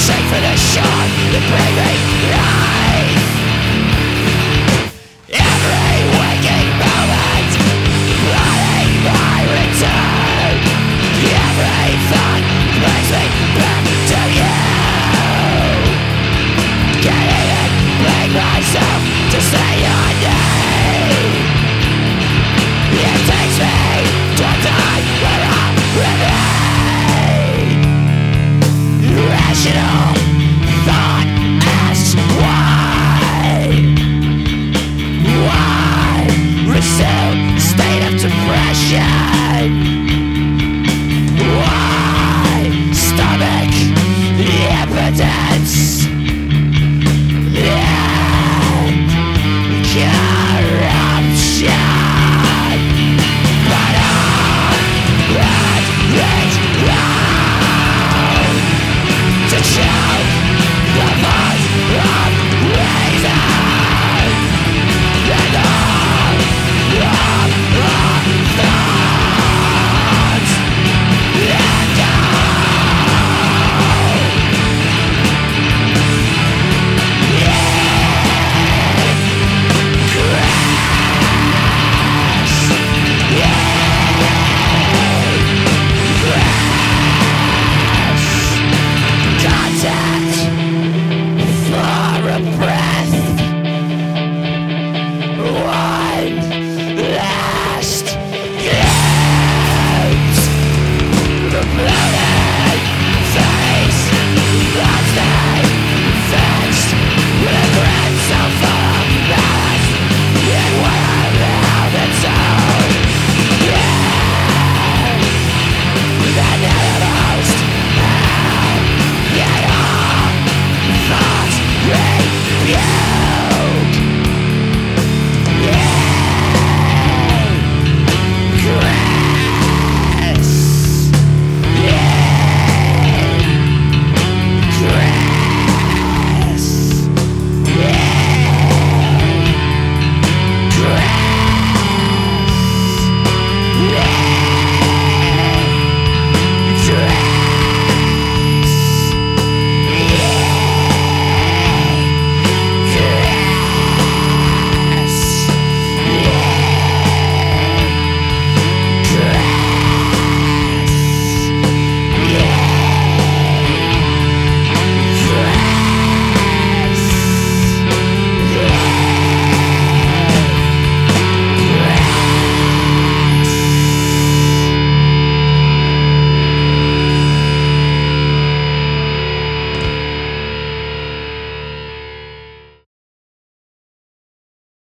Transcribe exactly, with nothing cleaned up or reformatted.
Straight for the shore, the breathing life. Every waking moment, planning my return. Every thought brings me back to you. Can't even bring myself to say your name. It takes me to a time where I remain rational.